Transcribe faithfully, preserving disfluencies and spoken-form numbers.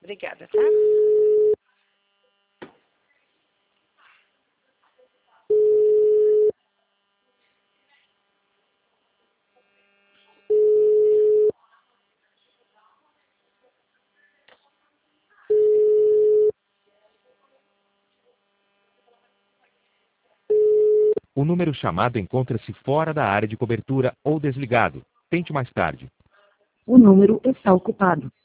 Obrigada, tá? O número chamado encontra-se fora da área de cobertura ou desligado. Tente mais tarde. O número está ocupado.